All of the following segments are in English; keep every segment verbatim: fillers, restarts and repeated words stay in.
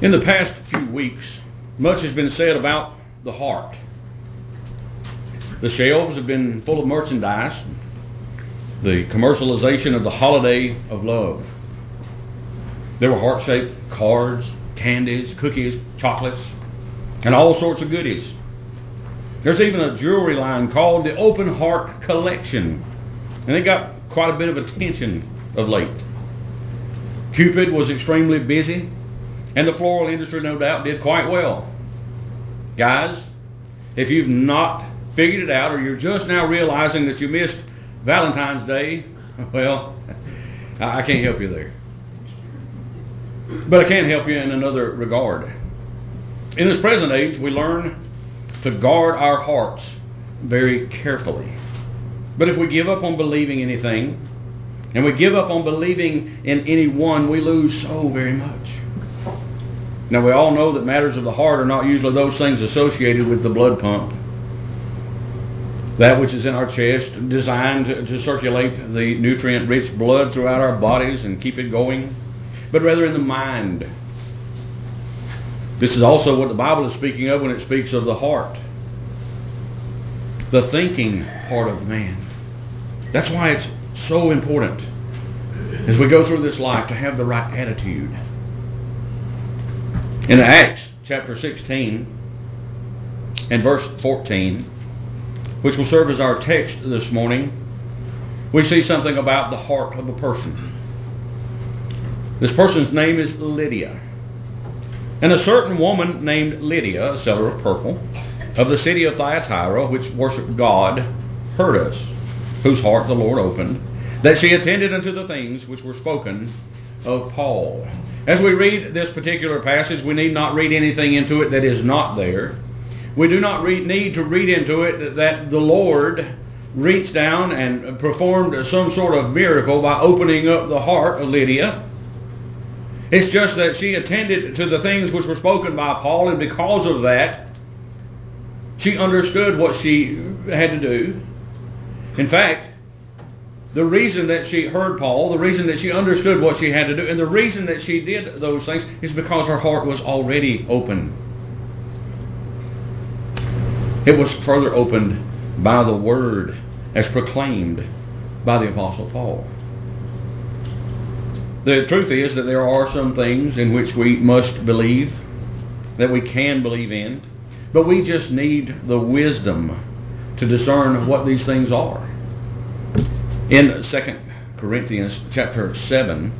In the past few weeks, much has been said about the heart. The shelves have been full of merchandise, the commercialization of the holiday of love. There were heart-shaped cards, candies, cookies, chocolates, and all sorts of goodies. There's even a jewelry line called the Open Heart Collection, and it got quite a bit of attention of late. Cupid was extremely busy, and the floral industry, no doubt, did quite well. Guys, if you've not figured it out, or you're just now realizing that you missed Valentine's Day, well, I can't help you there. But I can help you in another regard. In this present age, we learn to guard our hearts very carefully. But if we give up on believing anything, and we give up on believing in anyone, we lose so very much. Now, we all know that matters of the heart are not usually those things associated with the blood pump. That which is in our chest, designed to, to circulate the nutrient-rich blood throughout our bodies and keep it going, but rather in the mind. This is also what the Bible is speaking of when it speaks of the heart. The thinking part of man. That's why it's so important as we go through this life to have the right attitude. In Acts chapter sixteen and verse fourteen, which will serve as our text this morning, we see something about the heart of a person. This person's name is Lydia. And a certain woman named Lydia, a seller of purple, of the city of Thyatira, which worshipped God, heard us, whose heart the Lord opened, that she attended unto the things which were spoken of Paul. As we read this particular passage, we need not read anything into it that is not there. We do not read, need to read into it that the Lord reached down and performed some sort of miracle by opening up the heart of Lydia. It's just that she attended to the things which were spoken by Paul, and because of that, she understood what she had to do. In fact, the reason that she heard Paul, the reason that she understood what she had to do, and the reason that she did those things is because her heart was already open. It was further opened by the Word as proclaimed by the Apostle Paul. The truth is that there are some things in which we must believe, that we can believe in, but we just need the wisdom to discern what these things are. In Second Corinthians chapter seven,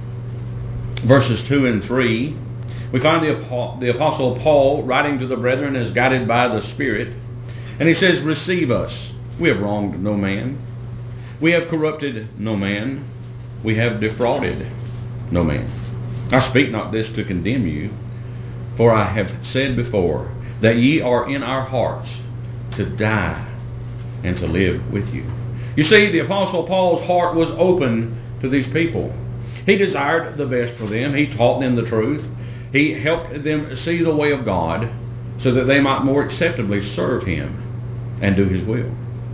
verses two and three, we find the, the Apostle Paul writing to the brethren as guided by the Spirit, and he says, "Receive us. We have wronged no man. We have corrupted no man. We have defrauded no man. I speak not this to condemn you, for I have said before that ye are in our hearts to die and to live with you." You see, the Apostle Paul's heart was open to these people. He desired the best for them. He taught them the truth. He helped them see the way of God so that they might more acceptably serve Him and do His will.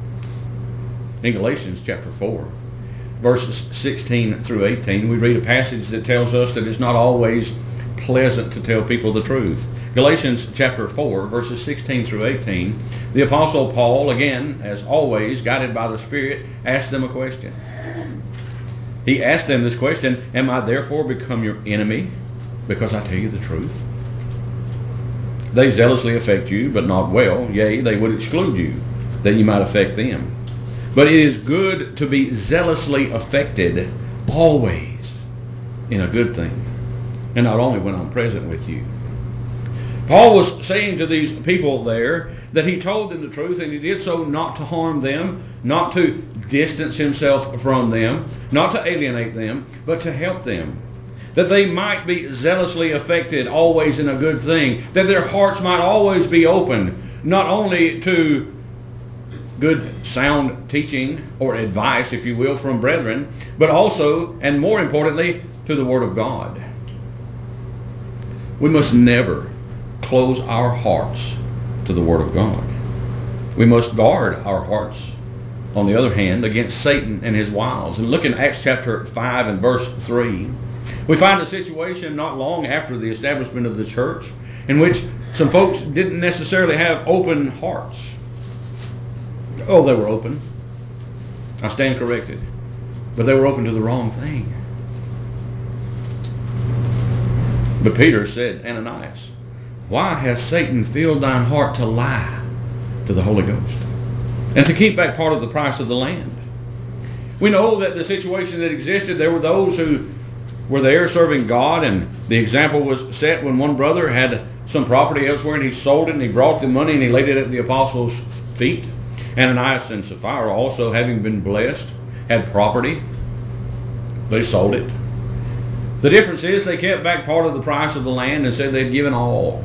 In Galatians chapter four, verses sixteen through eighteen, we read a passage that tells us that it's not always pleasant to tell people the truth. Galatians chapter four, verses sixteen through eighteen, the Apostle Paul, again, as always, guided by the Spirit, asked them a question. He asked them this question, "Am I therefore become your enemy because I tell you the truth? They zealously affect you, but not well. Yea, they would exclude you, that you might affect them. But it is good to be zealously affected always in a good thing, and not only when I'm present with you." Paul was saying to these people there that he told them the truth, and he did so not to harm them, not to distance himself from them, not to alienate them, but to help them, that they might be zealously affected always in a good thing, that their hearts might always be open, not only to good sound teaching or advice, if you will, from brethren, but also, and more importantly, to the Word of God. We must never close our hearts to the Word of God. We must guard our hearts, on the other hand, against Satan and his wiles. And look in Acts chapter five and verse three. We find a situation not long after the establishment of the church in which some folks didn't necessarily have open hearts. Oh, they were open. I stand corrected. But they were open to the wrong thing. But Peter said, Ananias, why has Satan filled thine heart to lie to the Holy Ghost and to keep back part of the price of the land? We know that the situation that existed, there were those who were there serving God, and the example was set when one brother had some property elsewhere and he sold it and he brought the money and he laid it at the apostles' feet. Ananias and Sapphira, also having been blessed, had property. They sold it. The difference is they kept back part of the price of the land and said they'd given all.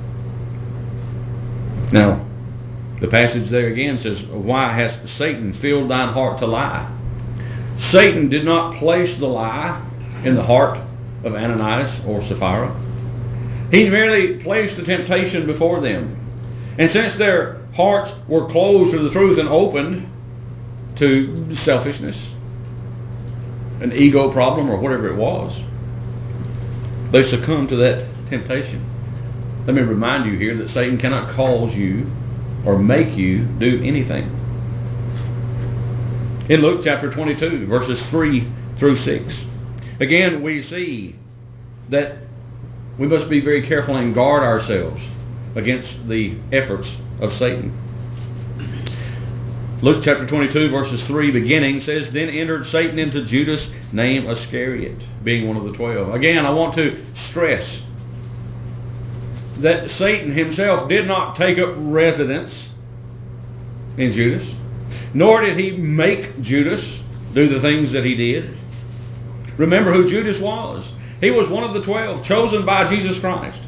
Now, the passage there again says, why has Satan filled thine heart to lie? Satan did not place the lie in the heart of Ananias or Sapphira. He merely placed the temptation before them. And since their hearts were closed to the truth and opened to selfishness, an ego problem or whatever it was, they succumbed to that temptation. Let me remind you here that Satan cannot cause you or make you do anything. In Luke chapter twenty-two, verses three through six, again we see that we must be very careful and guard ourselves against the efforts of Satan. Luke chapter twenty-two, verses three beginning says, Then entered Satan into Judas, named Iscariot, being one of the twelve. Again, I want to stress that Satan himself did not take up residence in Judas, nor did he make Judas do the things that he did. Remember who Judas was. He was one of the twelve, chosen by Jesus Christ.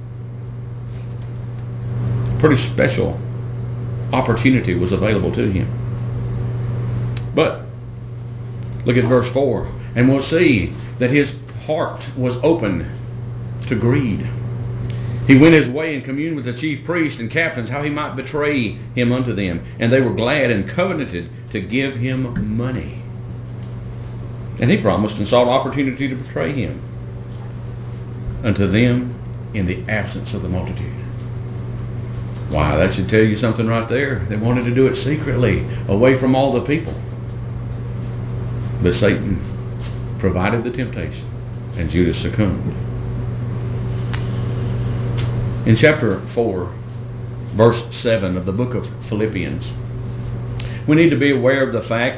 Pretty special opportunity was available to him. But look at verse four, and we'll see that his heart was open to greed. He went his way and communed with the chief priests and captains how he might betray him unto them. And they were glad and covenanted to give him money. And he promised and sought opportunity to betray him unto them in the absence of the multitude. Why, that should tell you something right there. They wanted to do it secretly, away from all the people. But Satan provided the temptation, and Judas succumbed. In chapter four, verse seven of the book of Philippians, we need to be aware of the fact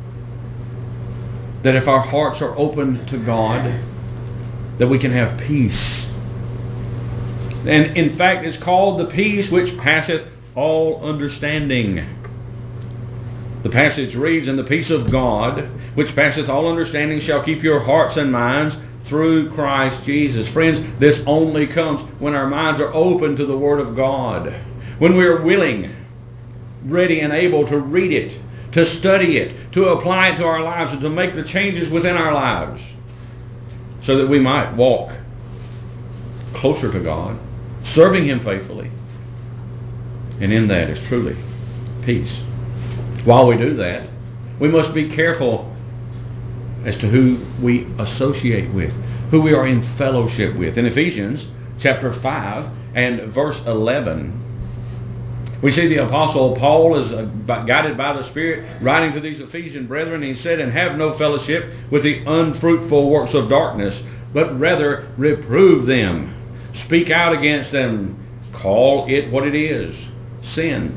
that if our hearts are open to God, that we can have peace. And in fact, it's called the peace which passeth all understanding. The passage reads, And the peace of God, which passeth all understanding, shall keep your hearts and minds through Christ Jesus. Friends, this only comes when our minds are open to the Word of God. When we are willing, ready and able to read it, to study it, to apply it to our lives, and to make the changes within our lives so that we might walk closer to God, serving Him faithfully. And in that is truly peace. While we do that, we must be careful as to who we associate with, who we are in fellowship with. In Ephesians chapter five and verse eleven, we see the Apostle Paul is guided by the Spirit, writing to these Ephesian brethren. He said, And have no fellowship with the unfruitful works of darkness, but rather reprove them. Speak out against them. Call it what it is, sin.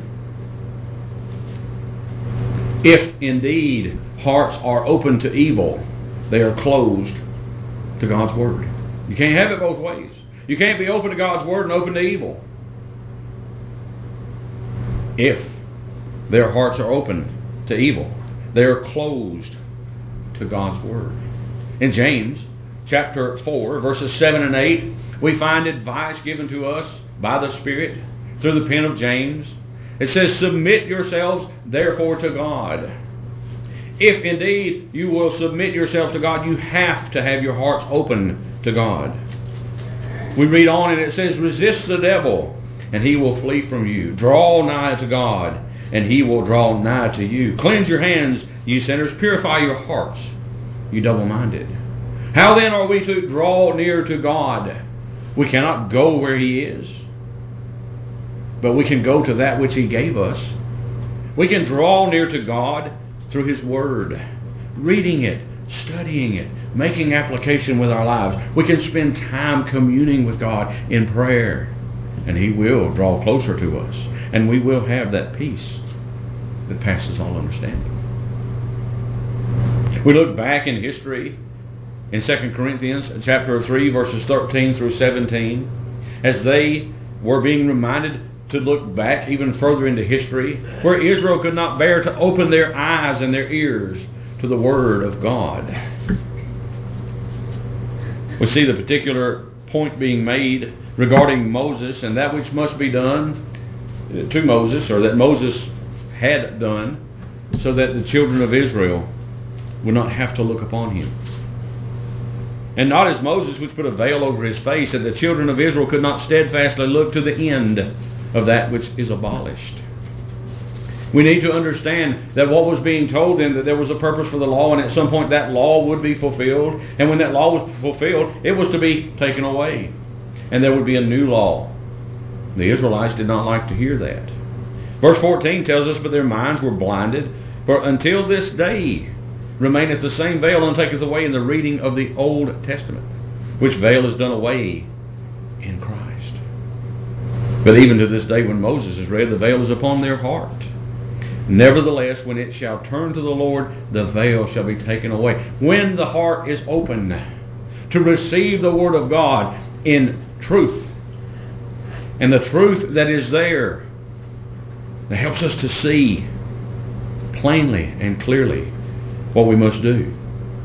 If indeed hearts are open to evil, they are closed to God's Word. You can't have it both ways. You can't be open to God's Word and open to evil. If their hearts are open to evil, they are closed to God's Word. In James chapter four, verses seven and eight, we find advice given to us by the Spirit through the pen of James. It says, Submit yourselves therefore to God. If indeed you will submit yourselves to God, you have to have your hearts open to God. We read on and it says, Resist the devil, and he will flee from you. Draw nigh to God, and he will draw nigh to you. Cleanse your hands, you sinners. Purify your hearts, you double-minded. How then are we to draw near to God? We cannot go where He is, but we can go to that which He gave us. We can draw near to God through His Word, reading it, studying it, making application with our lives. We can spend time communing with God in prayer, and He will draw closer to us, and we will have that peace that passes all understanding. We look back in history in Second Corinthians chapter three, verses thirteen through seventeen, as they were being reminded to look back even further into history, where Israel could not bear to open their eyes and their ears to the Word of God. We see the particular point being made regarding Moses and that which must be done to Moses, or that Moses had done, so that the children of Israel would not have to look upon him. And not as Moses, which put a veil over his face, that the children of Israel could not steadfastly look to the end of that which is abolished. We need to understand that what was being told them, that there was a purpose for the law, and at some point that law would be fulfilled. And when that law was fulfilled, it was to be taken away, and there would be a new law. The Israelites did not like to hear that. Verse fourteen tells us, but their minds were blinded, for until this day remaineth the same veil untaketh away in the reading of the Old Testament, which veil is done away in Christ. But even to this day, when Moses is read, the veil is upon their heart. Nevertheless, when it shall turn to the Lord, the veil shall be taken away. When the heart is open to receive the Word of God in truth, and the truth that is there that helps us to see plainly and clearly what we must do.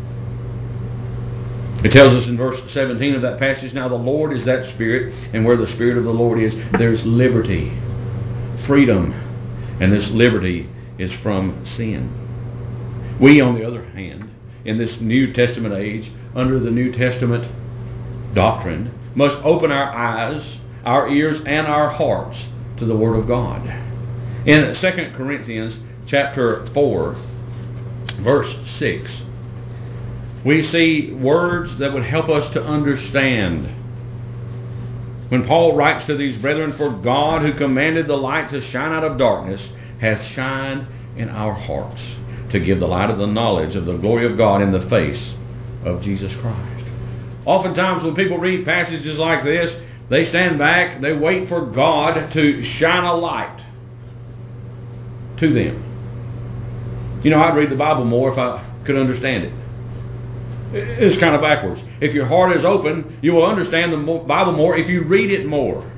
It tells us in verse seventeen of that passage, now the Lord is that Spirit, and where the Spirit of the Lord is, there's liberty, freedom, and this liberty is from sin. We, on the other hand, in this New Testament age, under the New Testament doctrine, must open our eyes, our ears, and our hearts to the Word of God. In Second Corinthians chapter four, verse six, we see words that would help us to understand. When Paul writes to these brethren, for God, who commanded the light to shine out of darkness, hath shined in our hearts, to give the light of the knowledge of the glory of God in the face of Jesus Christ. Oftentimes when people read passages like this, they stand back, they wait for God to shine a light to them. You know, I'd read the Bible more if I could understand it. It's kind of backwards. If your heart is open, you will understand the Bible more if you read it more.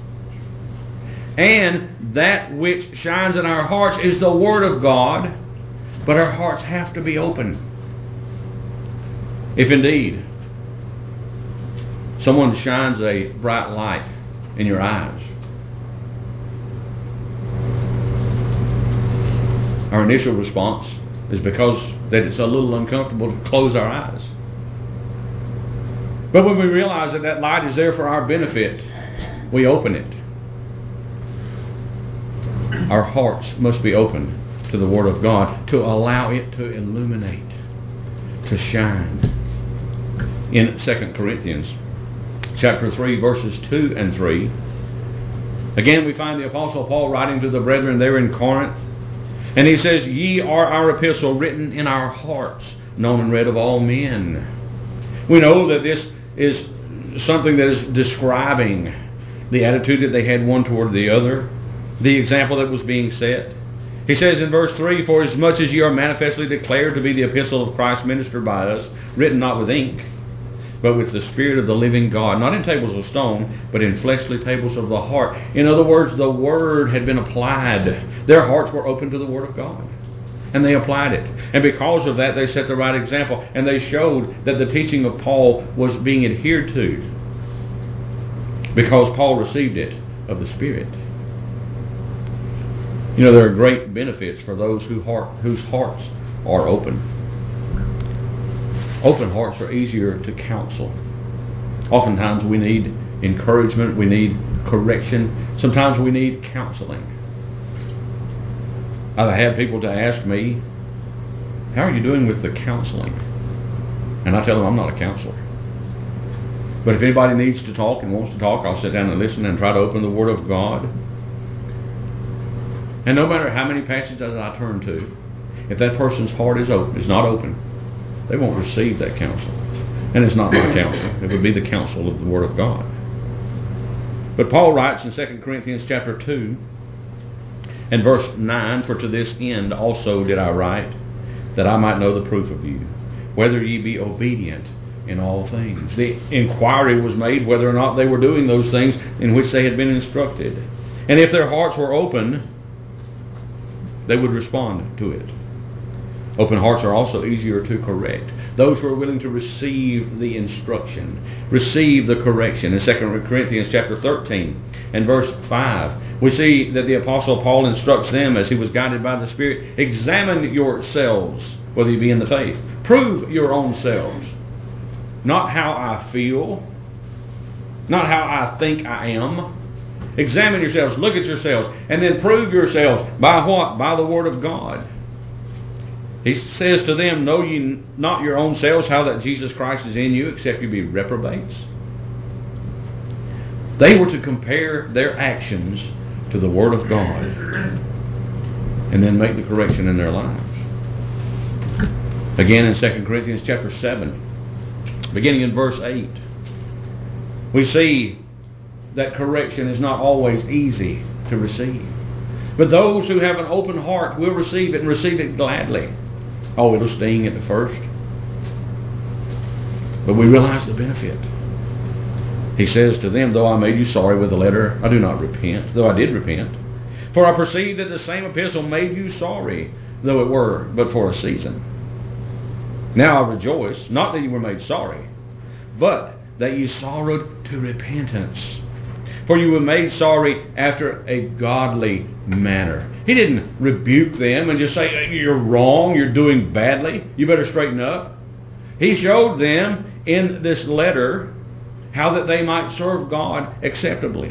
And that which shines in our hearts is the Word of God, but our hearts have to be open. If indeed someone shines a bright light in your eyes, our initial response is because that it's a little uncomfortable to close our eyes. But when we realize that that light is there for our benefit, we open it. Our hearts must be open to the Word of God to allow it to illuminate, to shine. In Second Corinthians chapter three, verses two and three, again we find the Apostle Paul writing to the brethren there in Corinth. And he says, ye are our epistle written in our hearts, known and read of all men. We know that this is something that is describing the attitude that they had one toward the other, the example that was being set. He says in verse three, for as much as ye are manifestly declared to be the epistle of Christ ministered by us, written not with ink, but with the Spirit of the living God, not in tables of stone, but in fleshly tables of the heart. In other words, the Word had been applied. Their hearts were open to the Word of God, and they applied it. And because of that, they set the right example, and they showed that the teaching of Paul was being adhered to, because Paul received it of the Spirit. You know, there are great benefits for those who heart, whose hearts are open. Open hearts are easier to counsel. Oftentimes we need encouragement, we need correction. Sometimes we need counseling. I've had people to ask me, how are you doing with the counseling? And I tell them I'm not a counselor. But if anybody needs to talk and wants to talk, I'll sit down and listen and try to open the Word of God. And no matter how many passages I turn to, if that person's heart is open, is not open, they won't receive that counsel. And it's not my counsel. It would be the counsel of the Word of God. But Paul writes in Second Corinthians chapter two and verse nine, "For to this end also did I write, that I might know the proof of you, whether ye be obedient in all things." The inquiry was made whether or not they were doing those things in which they had been instructed. And if their hearts were open, they would respond to it. Open hearts are also easier to correct. Those who are willing to receive the instruction, receive the correction. In Second Corinthians chapter thirteen and verse five, we see that the Apostle Paul instructs them as he was guided by the Spirit, "Examine yourselves, whether you be in the faith. Prove your own selves." Not how I feel, not how I think I am. Examine yourselves, look at yourselves, and then prove yourselves by what? By the Word of God. He says to them, "Know ye not your own selves how that Jesus Christ is in you, except you be reprobates?" They were to compare their actions to the Word of God and then make the correction in their lives. Again in Second Corinthians chapter seven, beginning in verse eight, we see that correction is not always easy to receive. But those who have an open heart will receive it and receive it gladly. Oh, it'll sting at the first, but we realize the benefit. He says to them, "Though I made you sorry with the letter, I do not repent, though I did repent. For I perceive that the same epistle made you sorry, though it were but for a season. Now I rejoice, not that you were made sorry, but that you sorrowed to repentance. For you were made sorry after a godly manner." He didn't rebuke them and just say, "You're wrong, you're doing badly, you better straighten up." He showed them in this letter how that they might serve God acceptably.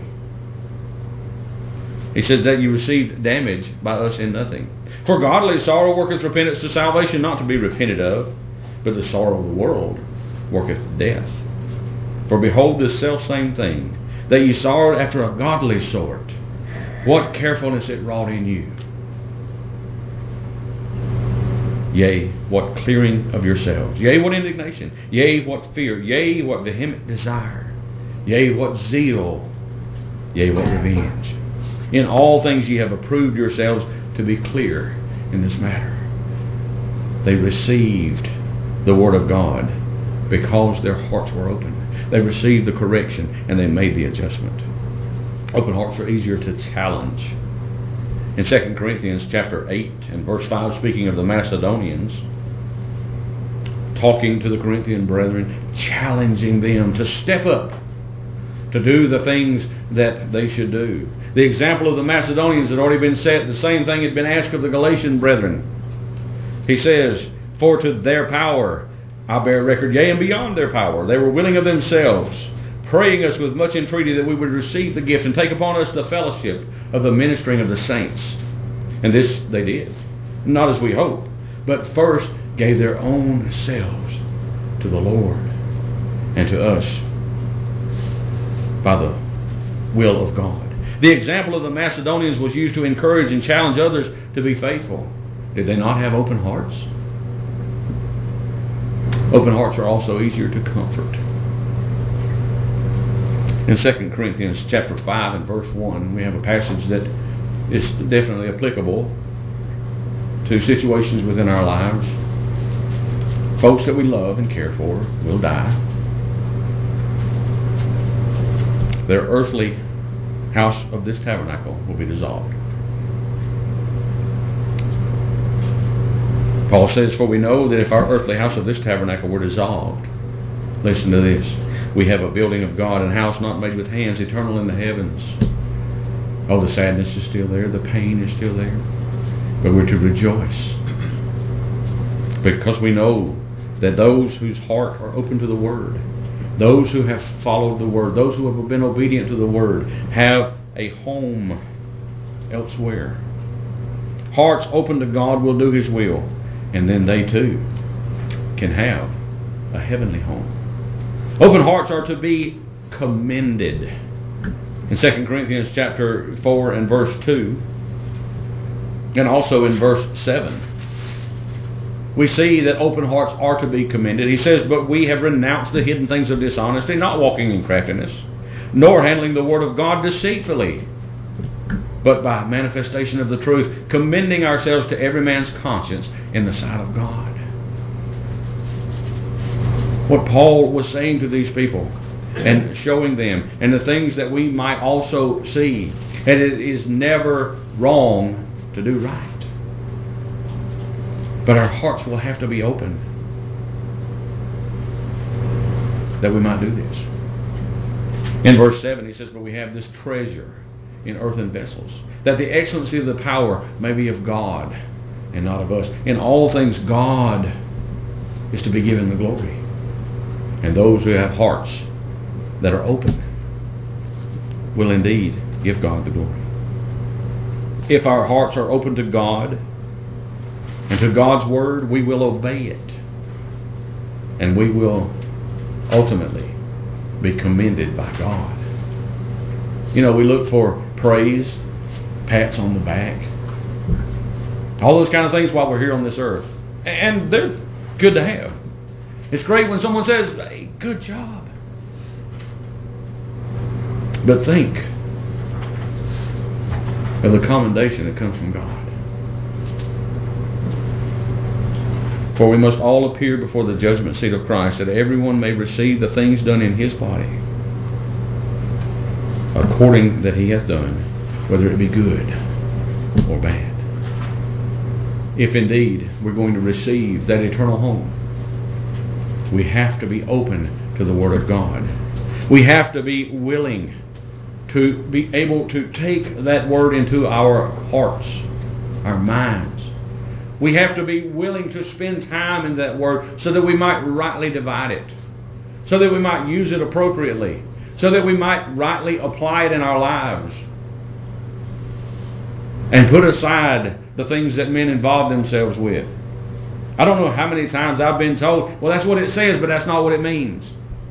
He said that you received damage by us in nothing. "For godly sorrow worketh repentance to salvation, not to be repented of, but the sorrow of the world worketh death. For behold this selfsame thing, that ye sorrowed after a godly sort, what carefulness it wrought in you. Yea, what clearing of yourselves. Yea, what indignation. Yea, what fear. Yea, what vehement desire. Yea, what zeal. Yea, what revenge. In all things ye have approved yourselves to be clear in this matter." They received the Word of God because their hearts were open. They received the correction and they made the adjustment. Open hearts are easier to challenge. In Second Corinthians chapter eight and verse five, speaking of the Macedonians, talking to the Corinthian brethren, challenging them to step up, to do the things that they should do. The example of the Macedonians had already been set. The same thing had been asked of the Galatian brethren. He says, "For to their power I bear record, yea, and beyond their power. They were willing of themselves, praying us with much entreaty that we would receive the gift and take upon us the fellowship of the ministering of the saints." And this they did, not as we hope, but first gave their own selves to the Lord and to us by the will of God. The example of the Macedonians was used to encourage and challenge others to be faithful. Did they not have open hearts? Open hearts are also easier to comfort. In Second Corinthians chapter five and verse one, we have a passage that is definitely applicable to situations within our lives. Folks that we love and care for will die. Their earthly house of this tabernacle will be dissolved. Paul says, "For we know that if our earthly house of this tabernacle were dissolved," listen to this, "we have a building of God, and a house not made with hands, eternal in the heavens." Oh, the sadness is still there, the pain is still there, but we're to rejoice because we know that those whose heart are open to the Word, those who have followed the Word, those who have been obedient to the Word, have a home elsewhere. Hearts open to God will do His will, and then they too can have a heavenly home. Open hearts are to be commended. In Second Corinthians chapter four and verse two, and also in verse seven, we see that open hearts are to be commended. He says, "But we have renounced the hidden things of dishonesty, not walking in craftiness, nor handling the word of God deceitfully, but by manifestation of the truth, commending ourselves to every man's conscience in the sight of God." What Paul was saying to these people and showing them, and the things that we might also see, and it is never wrong to do right. But our hearts will have to be open that we might do this. In verse seven he says, "But we have this treasure in earthen vessels, that the excellency of the power may be of God and not of us." In all things God is to be given the glory. And those who have hearts that are open will indeed give God the glory. If our hearts are open to God and to God's word, we will obey it. And we will ultimately be commended by God. You know, we look for praise, pats on the back, all those kind of things while we're here on this earth. And they're good to have. It's great when someone says, "Hey, good job." But think of the commendation that comes from God. "For we must all appear before the judgment seat of Christ, that everyone may receive the things done in his body, according that he hath done, whether it be good or bad." If indeed we're going to receive that eternal home, we have to be open to the Word of God. We have to be willing to be able to take that Word into our hearts, our minds. We have to be willing to spend time in that Word so that we might rightly divide it, so that we might use it appropriately, so that we might rightly apply it in our lives, and put aside the things that men involve themselves with. I don't know how many times I've been told, "Well, that's what it says, but that's not what it means."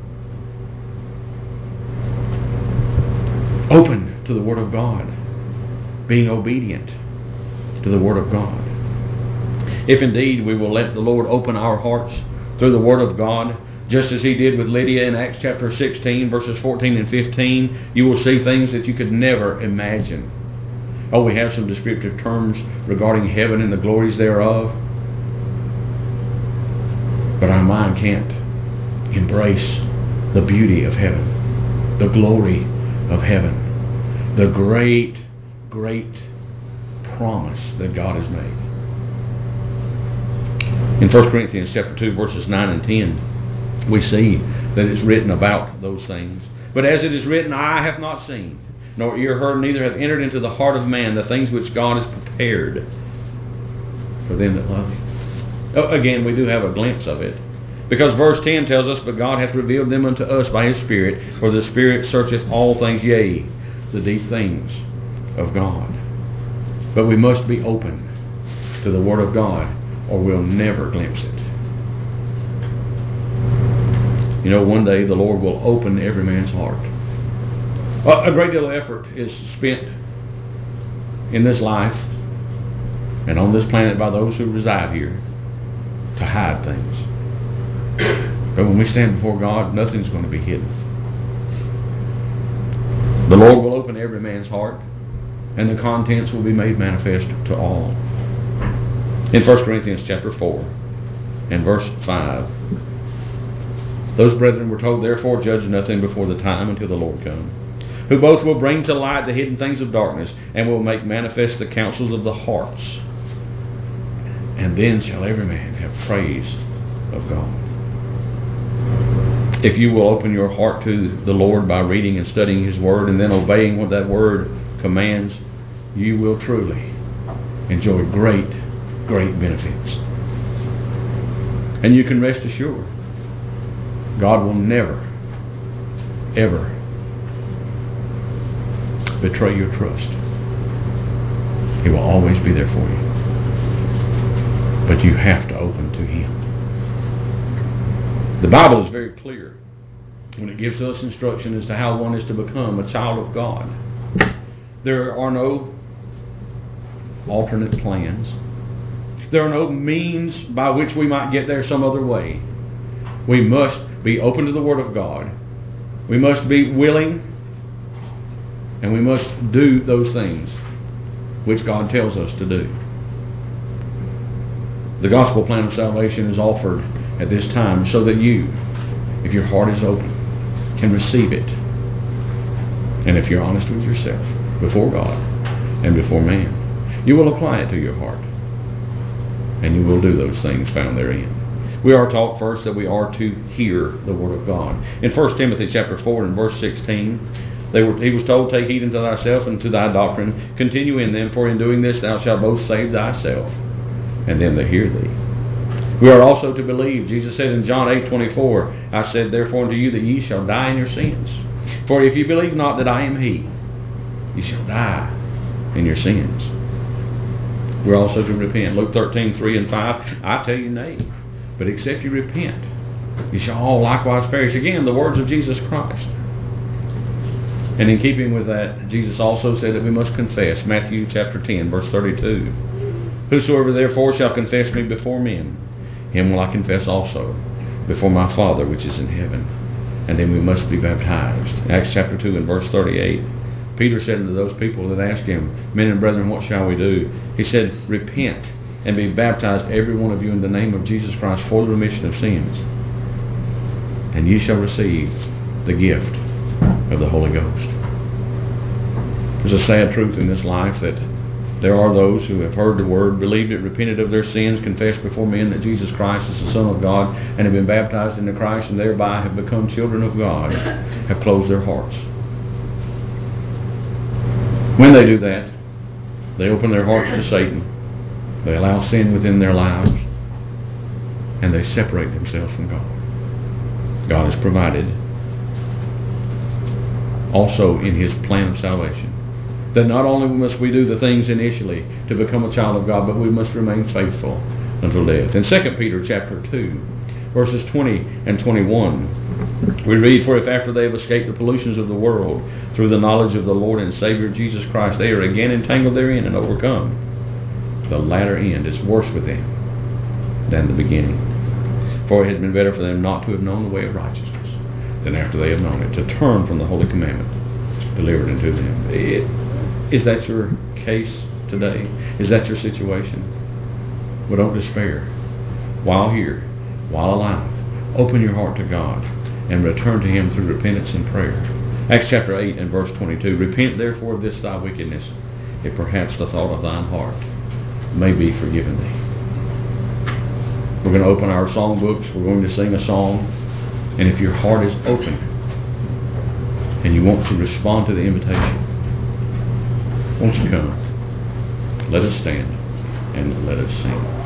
Open to the Word of God, being obedient to the Word of God. If indeed we will let the Lord open our hearts through the Word of God, just as He did with Lydia in Acts chapter sixteen, verses fourteen and fifteen, you will see things that you could never imagine. Oh, we have some descriptive terms regarding heaven and the glories thereof, but our mind can't embrace the beauty of heaven, the glory of heaven, the great, great promise that God has made. In First Corinthians chapter two, verses nine and ten, we see that it's written about those things. "But as it is written, eye hath not seen, nor ear heard, neither have entered into the heart of man the things which God has prepared for them that love Him." Oh, again, we do have a glimpse of it, because verse ten tells us, "But God hath revealed them unto us by His Spirit, for the Spirit searcheth all things, yea, the deep things of God." But we must be open to the Word of God, or we'll never glimpse it. You know, one day the Lord will open every man's heart. A great deal of effort is spent in this life and on this planet by those who reside here to hide things. But when we stand before God, nothing's going to be hidden. The Lord will open every man's heart, and the contents will be made manifest to all. In First Corinthians chapter four and verse five, "Those brethren were told, therefore judge nothing before the time until the Lord come, who both will bring to light the hidden things of darkness, and will make manifest the counsels of the hearts. And then shall every man have praise of God." If you will open your heart to the Lord by reading and studying His Word, and then obeying what that Word commands, you will truly enjoy great, great benefits. And you can rest assured, God will never, ever betray your trust. He will always be there for you. But you have to open to Him. The Bible is very clear when it gives us instruction as to how one is to become a child of God. There are no alternate plans. There are no means by which we might get there some other way. We must be open to the Word of God. We must be willing, and we must do those things which God tells us to do. The gospel plan of salvation is offered at this time so that you, if your heart is open, can receive it. And if you're honest with yourself before God and before man, you will apply it to your heart. And you will do those things found therein. We are taught first that we are to hear the Word of God. In First Timothy chapter four and verse sixteen, they were, he was told, take heed unto thyself and to thy doctrine. Continue in them, for in doing this thou shalt both save thyself and them that hear thee. We are also to believe. Jesus said in John eight twenty-four, I said therefore unto you that ye shall die in your sins. For if you believe not that I am He, ye shall die in your sins. We're also to repent. Luke thirteen three and five, I tell you nay, but except you repent, you shall all likewise perish. Again, the words of Jesus Christ. And in keeping with that, Jesus also said that we must confess. Matthew chapter ten, verse thirty-two. Whosoever therefore shall confess me before men, him will I confess also before my Father which is in heaven. And then we must be baptized. Acts chapter two and verse thirty-eight. Peter said unto those people that asked him, Men and brethren, what shall we do? He said, repent and be baptized every one of you in the name of Jesus Christ for the remission of sins, and ye shall receive the gift of the Holy Ghost. There's a sad truth in this life that there are those who have heard the Word, believed it, repented of their sins, confessed before men that Jesus Christ is the Son of God, and have been baptized into Christ, and thereby have become children of God, have closed their hearts. When they do that, they open their hearts to Satan. They allow sin within their lives, and they separate themselves from God. God has provided also in His plan of salvation that not only must we do the things initially to become a child of God, but we must remain faithful until death. In Second Peter chapter two, verses twenty and twenty-one, we read, For if after they have escaped the pollutions of the world through the knowledge of the Lord and Savior Jesus Christ, they are again entangled therein and overcome, the latter end is worse with them than the beginning. For it had been better for them not to have known the way of righteousness than after they have known it, to turn from the holy commandment delivered unto them. It, is that your case today? Is that your situation? Well, don't despair. While here, while alive, open your heart to God and return to Him through repentance and prayer. Acts chapter eight and verse twenty-two, Repent therefore of this thy wickedness, if perhaps the thought of thine heart may be forgiven thee. We're going to open our song books. We're going to sing a song. And if your heart is open and you want to respond to the invitation, won't you come? Let us stand and let us sing.